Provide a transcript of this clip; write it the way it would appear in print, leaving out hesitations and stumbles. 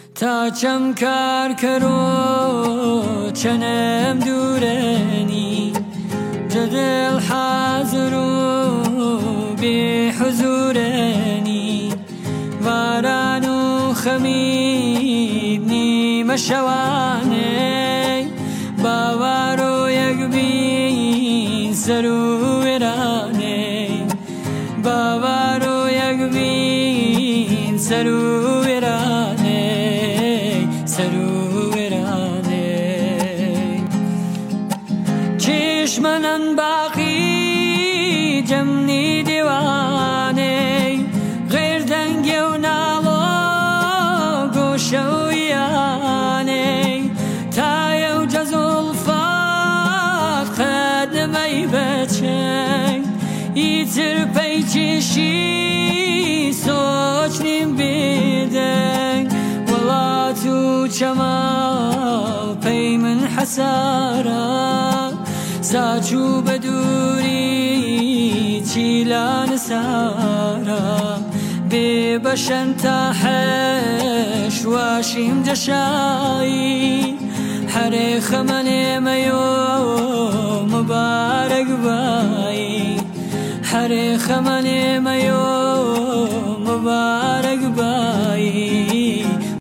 تا چەم کار کەرۆ چەنەم دوورەنی جەدڵ حازر و بێحزورەنی واران و خەمید نیمە شەوانەی باوار و یەکبین سەر و وێرانەی باوار و یەکبین سەر و وێرانەی سەر و وێرانەی چێشمەنەن باقی جەمنی دیوانەی غێر دەنگێ و ناڵۆ گۆشە و یانەی تایە و جەزوڵفات قەدمەی بەچەنگ ئیتر پەی چێشی سۆچ نیم بێدەنگ وڵات و چەماڵ پەی من حەسارە ساچوو بە دووری چیلان سارە بێ بەشەن تا حەش واشیم جەشایی هەرێ خەمەنێمەیۆ مبارەک بایی هەرێ خەمەنێمەیۆ مبارەک بایی